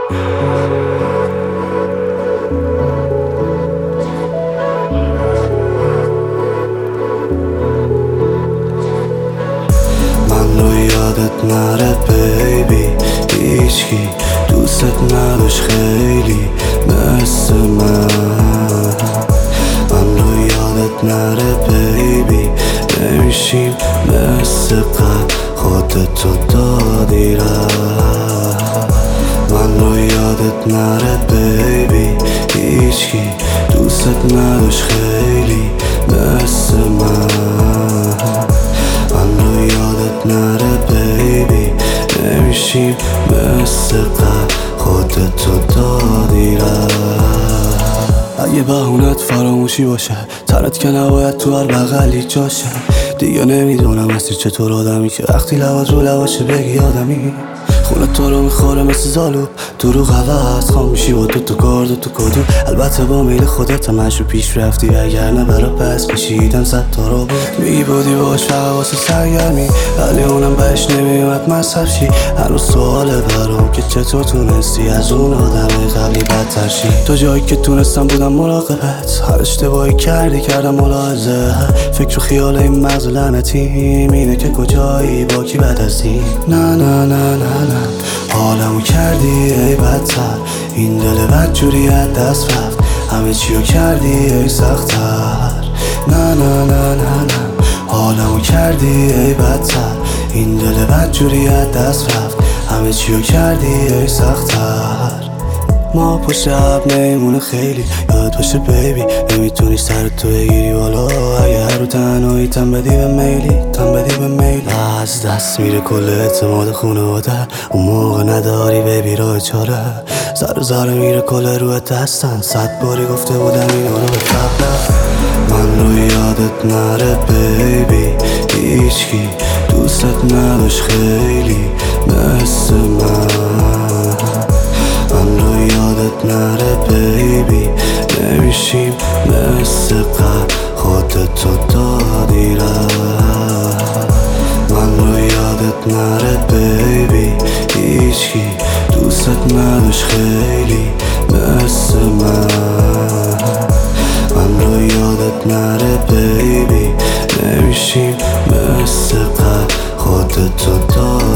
من رو یادت نره بیبی، هیچکی دوست نداشت خیلی مثل من رو یادت نره بیبی، نمیشیم مثل قبل، خودتو دادی رفت. من رو یادت نره بیبی، هیچکی دوست نداشت خیلی مثل من رو یادت نره بیبی، نمیشیم مثل قبل، خودتو دادی رفت. اگه بهونت فراموشی باشه، تنت که نباید تو هر بغلی جاشه. دیگه نمیدونم هستی چطور آدمی که وقتی لبات رو لباشه بگی آدمی. خونه تو رو میخوره مثل زالوب، دروغ عوض خام میشی با دوتا کار دوتا کدو. البته با میل خودت همش رو پیش رفتی، وگرنه برا پس کشیدم 100 تا رو بود. میگی بودی باش فقط واسه سرگرمی، ولی اونم بهش نمیومد مصرف شی. هنوز سواله برام که چطور تونستی از اون آدم قبلی بدتر شی. تا جایی که تونستم بودم مراقبت، هر اشتباهی کردم ملاحظه. فکر و خیال این مغز لعنتی اینه که کجایی با کی بعد از این. نه حالمو کردی ای بدتر، این دل بد جوری از دست رفت، همه چیو کردی ای سخت‌تر. نه حالمو کردی ای بدتر، این دل بد جوری از دست رفت، همه چیو کردی ای سخت‌تر. ما پشت عب میمونه خیلی یاد باشه بیبی، نمیتونی سرتو بگیری والا. اگه هر رو تنهایی تن بدی به میلی از دست میره کل اعتماد خونواده. اون موقع نداری بیبی راه چاره، ذره میره کل روی دستن. 100 باری گفته بودم اینو رو به قبله. من رو یادت نره بیبی، هیچکی دوست نداشت خیلی مثل من رو یادت نره بیبی، نمیشیم مثل قبل، خودتو دادی رفت. من رو یادت نره بیبی، هیچکی دوست نداشت خیلی مثل من رو یادت نره بیبی، نمیشیم مثل قبل، خودتو دادی